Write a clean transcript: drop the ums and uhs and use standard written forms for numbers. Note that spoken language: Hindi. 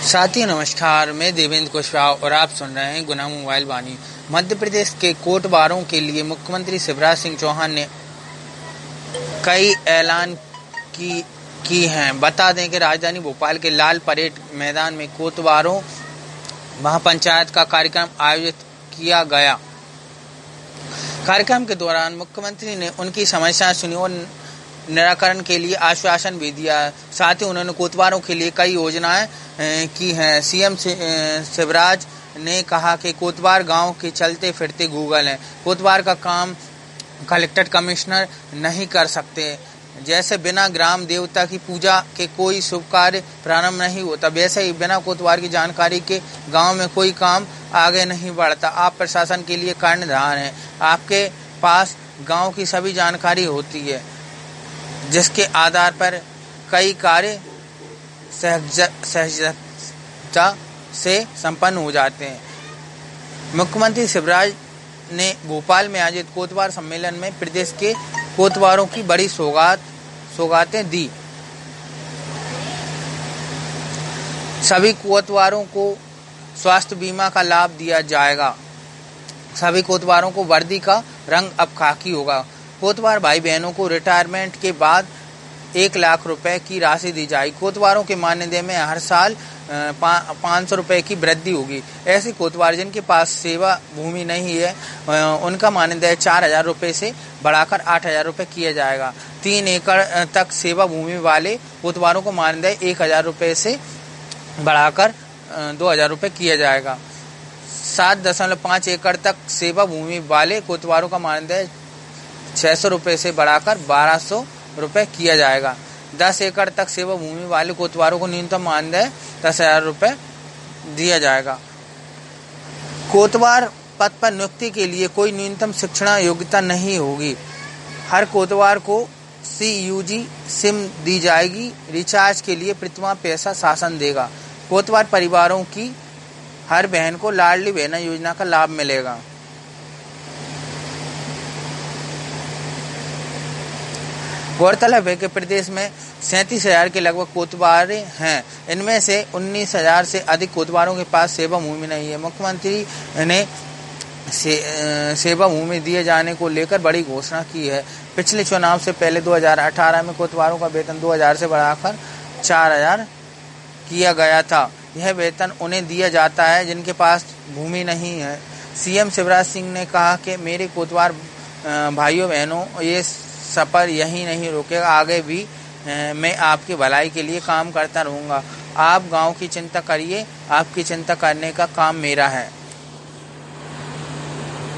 साथियों नमस्कार, मैं देवेंद्र कुशवाहा और आप सुन रहे हैं गुना मोबाइल वाणी। मध्य प्रदेश के कोटवारों के लिए मुख्यमंत्री शिवराज सिंह चौहान ने कई ऐलान की हैं। बता दें कि राजधानी भोपाल के लाल परेड मैदान में कोटवारों महापंचायत का कार्यक्रम आयोजित किया गया। कार्यक्रम के दौरान मुख्यमंत्री ने उनकी समस्याएं सुनी और निराकरण के लिए आश्वासन भी दिया। साथ ही उन्होंने कोतवारों के लिए कई योजनाएं की हैं। सीएम शिवराज ने कहा कि कोतवार गांव के चलते फिरते गूगल हैं। कोतवार का काम कलेक्टर कमिश्नर नहीं कर सकते। जैसे बिना ग्राम देवता की पूजा के कोई शुभ कार्य प्रारंभ नहीं होता, वैसे ही बिना कोतवार की जानकारी के गांव में कोई काम आगे नहीं बढ़ता। आप प्रशासन के लिए कर्णधार हैं। आपके पास गांव की सभी जानकारी होती है, जिसके आधार पर कई कार्य सहजता से संपन्न हो जाते हैं। मुख्यमंत्री शिवराज ने भोपाल में आयोजित कोतवार सम्मेलन में प्रदेश के कोतवारों की बड़ी सौगातें दी। सभी कोतवारों को स्वास्थ्य बीमा का लाभ दिया जाएगा। सभी कोतवारों को वर्दी का रंग अब खाकी होगा। कोतवार भाई बहनों को रिटायरमेंट के बाद 1 लाख रुपए की राशि दी जाएगी। कोतवारों के मानदेय में हर साल 500 रुपए की वृद्धि होगी। ऐसे कोतवार जिनके पास सेवा भूमि नहीं है, उनका मानदेय 4000 रुपए से बढ़ाकर 8000 रुपए किया जाएगा। 3 एकड़ तक सेवा भूमि वाले कोतवारों को मानदेय 1000 रुपए से बढ़ाकर 2000 रुपए किया जाएगा। 7.5 एकड़ तक सेवा भूमि वाले कोतवारों का मानदेय 600 रुपए से बढ़ाकर 1200 रुपए किया जाएगा। 10 एकड़ तक सेवा भूमि वाले कोतवारों को न्यूनतम मानदेय 10,000 रुपए दिया जाएगा। कोतवार पद पर नियुक्ति के लिए कोई न्यूनतम शिक्षण योग्यता नहीं होगी। हर कोतवार को CUG सिम दी जाएगी। रिचार्ज के लिए प्रतिमाह पैसा शासन देगा। कोतवार परिवारों की हर बहन को लाडली बहना योजना का लाभ मिलेगा। गौरतलब है कि प्रदेश में 37,000 के लगभग कोतवार हैं। इनमें से 19,000 से अधिक कोतवारों के पास सेवा भूमि नहीं है। मुख्यमंत्री ने सेवा भूमि दिए जाने को लेकर बड़ी घोषणा की है। पिछले चुनाव से पहले 2018 में कोतवारों का वेतन 2000 से बढ़ाकर 4000 किया गया था। यह वेतन उन्हें दिया जाता है जिनके पास भूमि नहीं है। सीएम शिवराज सिंह ने कहा कि मेरे कोतवार भाइयों बहनों, ये सफर यही नहीं रुकेगा। आगे भी मैं आपकी भलाई के लिए काम करता रहूँगा। आप गांव की चिंता करिए, आपकी चिंता करने का काम मेरा है।